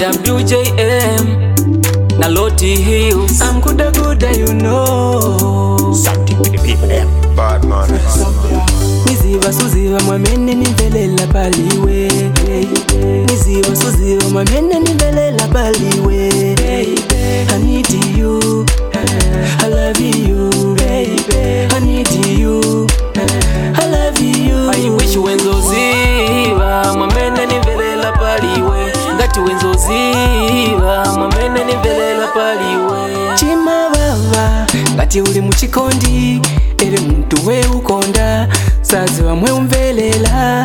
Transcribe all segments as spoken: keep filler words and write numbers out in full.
W J M na Lottie Hills. I'm good, good, you know. Something to the people there. Bad man. Niziva suziva mwamene nivelela paliwe. Niziva suziva mwamene nivelela paliwe. I need you, I love you, baby. I need you, I love you. I wish wenzo ziva mwamene nivelela paliwe. Ngati wenzo ziva mwamene nivelela paliwe. Chima baba ngati uli muchikondi ere muntu we ukonda sazi wamwe umvelela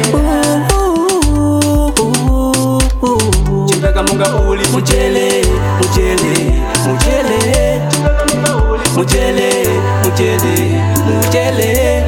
chipaka munga uli mujele mujele mujele mujele mujele mujele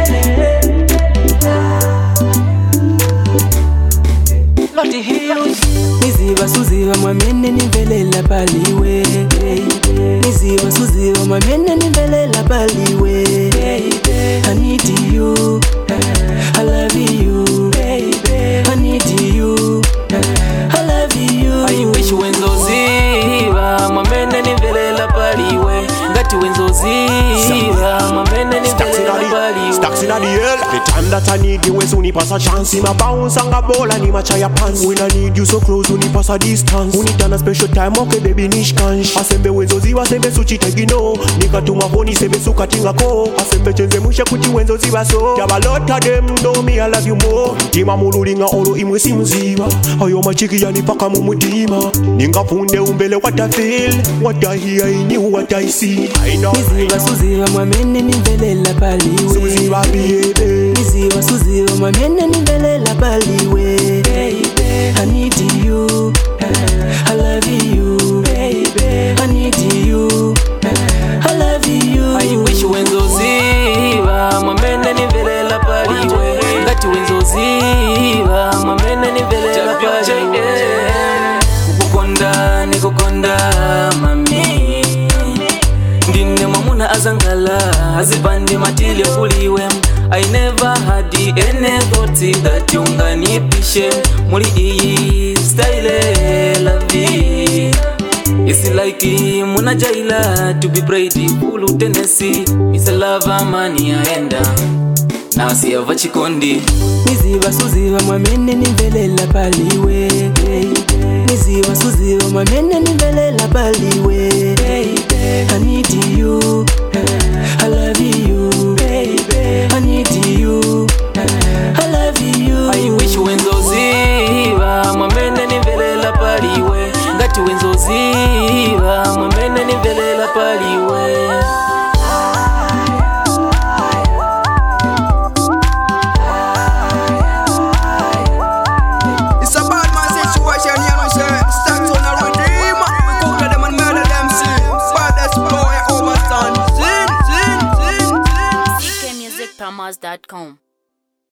Lottie Hills. Niziva suziva mwamene nivelela paliwe. Niziva suziva mwamene nivelela paliwe. I need you, I love you, I need you, I love you. I wish wenzo ziva mwamene nivelela paliwe. Ngati wenzo ziva mwamene nivelela paliwe. Stacks in the air. The time that I need you is when you pass a chance. My bounce and a ball and my chaya pants. When I need you so close, when you pass a distance. When you turn a special time, okay baby nish kansh. Asembe wenzo ziva, sembe suchi tegino. Nika tuma honi, sembe suka tinga ko. Asembe chenze mushe kuti wenzo ziva so. Yaba lot of them know me, I love you more. Tima muluringa olo imwe simziva. Ayo machiki yani paka mumutima. Ninga funde umbele what I feel. What I hear in you, what I see. I know. Niziva suziva mwamene nivelela paliwe. Suziva baby. Niziva suziva mwamene nivelela paliwe. I need you, I love you, baby. I need you, I love you. I wish wenzo ziva mwamene nivelela paliwe. Ngati wenzo ziva mwamene nivelela paliwe. Kukukonda nikukonda mami. Ndine mwamuna azangala azipande matile kuliwe. I never had any thought that unganipishe. Muri iyi style la vie. It's like muna jaila to be bright full Tennessee. It's a lava mani aenda na siava chikondi. Niziva suziva mwamene nivelela paliwe. Niziva suziva mwamene nivelela paliwe. I need you, I love you, I need you, I love you. I wish wenzo ziva mwamene nivelela paliwe. Ngati wenzo ziva mwamene nivelela paliwe. It's a bad man situation, you know, sir. Stacks on a redeem. We cook them and murder them, see. Baddest boy overstand. Zin, zin, zin, zin. C K music promos dot com